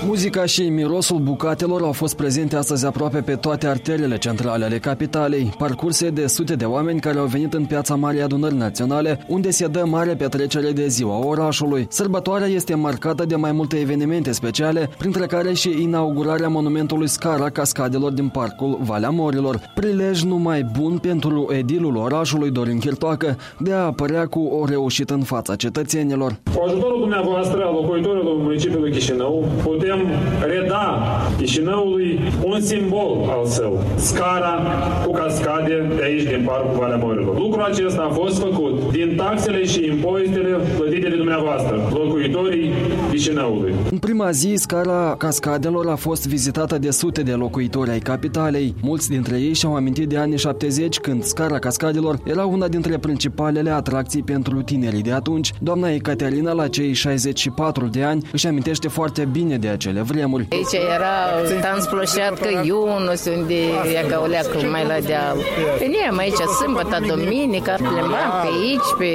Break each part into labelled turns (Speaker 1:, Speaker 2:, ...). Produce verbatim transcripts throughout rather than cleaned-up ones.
Speaker 1: Muzica și mirosul bucatelor au fost prezente astăzi aproape pe toate arterele centrale ale capitalei, parcurse de sute de oameni care au venit în Piața Marii Adunări Naționale, unde se dă mare petrecere de ziua orașului. Sărbătoarea este marcată de mai multe evenimente speciale, printre care și inaugurarea monumentului Scara Cascadelor din Parcul Valea Morilor. Prilej numai bun pentru edilul orașului Dorin Chirtoacă de a apărea cu o reușită în fața cetățenilor.
Speaker 2: Cu ajutorul dumneavoastră, a locuitorilor municipiului Chișinău, putem reda Chișinăului un simbol al său, scara cu cascade de aici din Parcul Valea Morilor. Lucrul acesta a fost făcut din taxele și impozitele plătite de dumneavoastră, locuitorii Chișinăului.
Speaker 1: În prima zi, scara cascadelor a fost vizitată de sute de locuitori ai capitalei. Mulți dintre ei și-au amintit de anii șaptezeci, când scara cascadelor era una dintre principalele atracții pentru tinerii de atunci. Doamna Ecaterina, la cei șaizeci și patru de ani, își amintește foarte bine de acele vremuri.
Speaker 3: Aici era tanțploșeatcă Iunus, unde e ca o leacă mai la deal. Veneam aici sâmbătă, duminica, plimbam pe aici, pe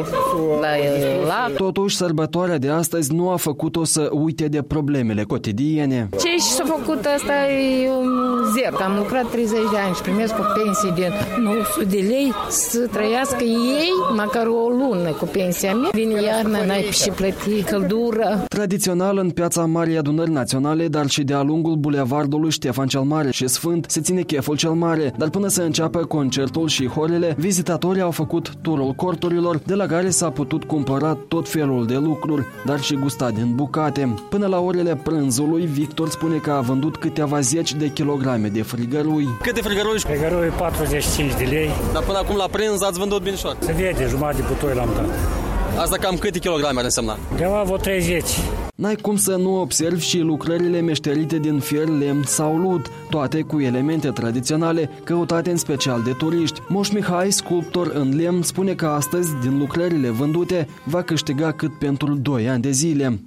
Speaker 3: la lac.
Speaker 1: Totuși, sărbătoarea de astăzi nu a făcut-o să uite de problemele cotidiene.
Speaker 3: Ce și s-a făcut asta e un zero. Am lucrat treizeci de ani și primesc o pensie de nouă sute de lei să trăiască ei măcar o lună cu pensia mea. Vine iarna, n-ai și plăti căldură.
Speaker 1: Tradițional, în Piața Marii Adunări Naționale, dar și de-a lungul bulevardului Ștefan cel Mare și Sfânt, se ține cheful cel mare, dar până să înceapă concertul și horele, vizitatorii au făcut turul corturilor, de la care s-a putut cumpăra tot felul de lucruri, dar și gusta din bucate. Până la orele prânzului, Victor spune că a vândut câteva zeci de kilograme de frigărui.
Speaker 4: Câte frigărui?
Speaker 5: Frigărui patruzeci și cinci de lei.
Speaker 4: Dar până acum la prânz ați vândut binișor?
Speaker 5: Se vede, jumătate de butoi l-am dat.
Speaker 4: Asta cam câte kilograme ar însemna?
Speaker 5: Undeva vreo treizeci.
Speaker 1: N-ai cum să nu observi și lucrările meșterite din fier, lemn sau lut, toate cu elemente tradiționale, căutate în special de turiști. Moș Mihai, sculptor în lemn, spune că astăzi, din lucrările vândute, va câștiga cât pentru doi ani de zile.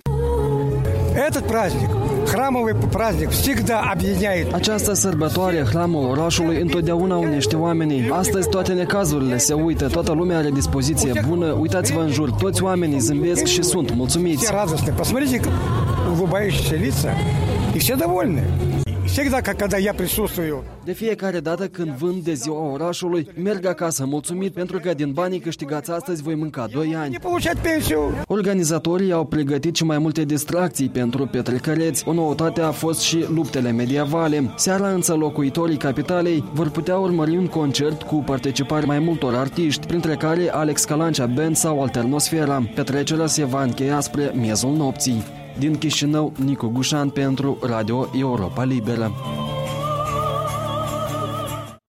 Speaker 6: Этот праздник, храмовый праздник, всегда объединяет.
Speaker 1: Această sărbătoare, hramul orașului, întotdeauna unește oamenii. Astăzi toate necazurile se uită, toată lumea are dispoziție bună. Uitați-vă în jur, toți oamenii zâmbesc și sunt mulțumiți.
Speaker 6: Все радостны. Посмотрите, улыбающиеся лица, и все довольны. Всегда, когда я присутствую.
Speaker 1: De fiecare dată când vând de ziua orașului, merg acasă mulțumit pentru că din banii câștigați astăzi voi mânca doi ani. Organizatorii au pregătit și mai multe distracții pentru petrecăreți. O noutate a fost și luptele medievale. Seara însă locuitorii capitalei vor putea urmări un concert cu participare mai multor artiști, printre care Alex Calancea Band sau Alternosfera. Petrecerea se va încheia spre miezul nopții. Din Chișinău, Nicu Gușan pentru Radio Europa Liberă.